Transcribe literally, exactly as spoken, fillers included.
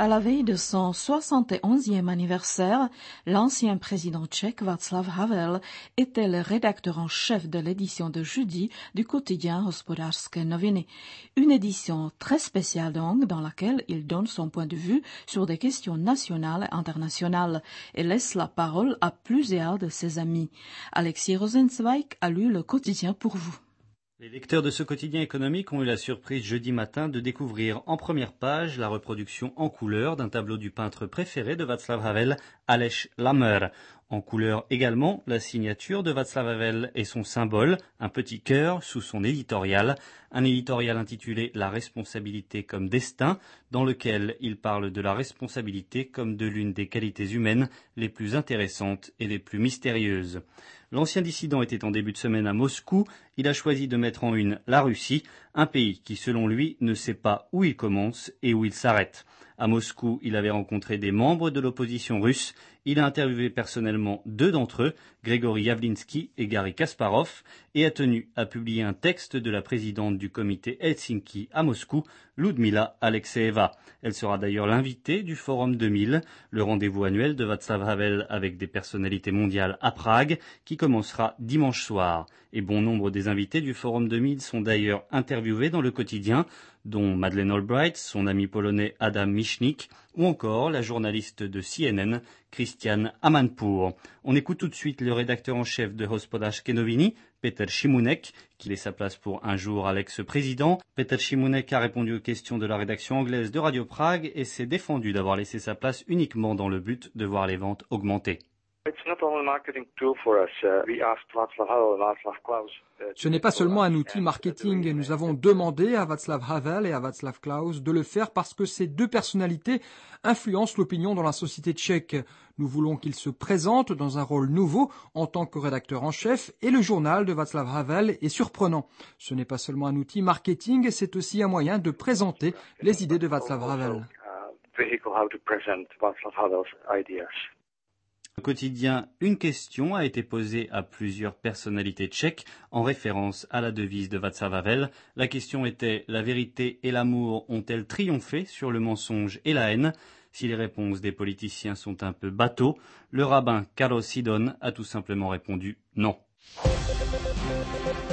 À la veille de son soixante et onzième anniversaire, l'ancien président tchèque Václav Havel était le rédacteur en chef de l'édition de jeudi du quotidien Hospodářské noviny. Une édition très spéciale donc, dans laquelle il donne son point de vue sur des questions nationales et internationales et laisse la parole à plusieurs de ses amis. Alexis Rosenzweig a lu le quotidien pour vous. Les lecteurs de ce quotidien économique ont eu la surprise jeudi matin de découvrir en première page la reproduction en couleur d'un tableau du peintre préféré de Václav Havel, Aleš Lammer. En couleur également, la signature de Václav Havel et son symbole, un petit cœur sous son éditorial, un éditorial intitulé « La responsabilité comme destin », dans lequel il parle de la responsabilité comme de l'une des qualités humaines les plus intéressantes et les plus mystérieuses. L'ancien dissident était en début de semaine à Moscou. Il a choisi de mettre en une la Russie, un pays qui, selon lui, ne sait pas où il commence et où il s'arrête. À Moscou, il avait rencontré des membres de l'opposition russe. Il a interviewé personnellement deux d'entre eux, Grigori Yavlinsky et Garry Kasparov, et a tenu à publier un texte de la présidente du comité Helsinki à Moscou, Ludmila Alexeeva. Elle sera d'ailleurs l'invitée du Forum deux mille, le rendez-vous annuel de Václav Havel avec des personnalités mondiales à Prague, qui commencera dimanche soir. Et bon nombre des invités du Forum deux mille sont d'ailleurs interviewés dans le quotidien, dont Madeleine Albright, son ami polonais Adam Michnik, ou encore la journaliste de C N N, Christiane Amanpour. On écoute tout de suite le rédacteur en chef de Hospodářské noviny, Petr Šimunek, qui laisse sa place pour un jour à l'ex-président. Petr Šimunek a répondu aux questions de la rédaction anglaise de Radio Prague et s'est défendu d'avoir laissé sa place uniquement dans le but de voir les ventes augmenter. Ce n'est pas seulement un outil marketing. Nous avons demandé à Václav Havel et à Václav Klaus de le faire parce que ces deux personnalités influencent l'opinion dans la société tchèque. Nous voulons qu'ils se présentent dans un rôle nouveau en tant que rédacteur en chef et le journal de Václav Havel est surprenant. Ce n'est pas seulement un outil marketing, c'est aussi un moyen de présenter les idées de Václav Havel. Au quotidien, une question a été posée à plusieurs personnalités tchèques en référence à la devise de Václav Havel. La question était « La vérité et l'amour ont-elles triomphé sur le mensonge et la haine ?» Si les réponses des politiciens sont un peu bateaux, le rabbin Karol Sidon a tout simplement répondu « Non ».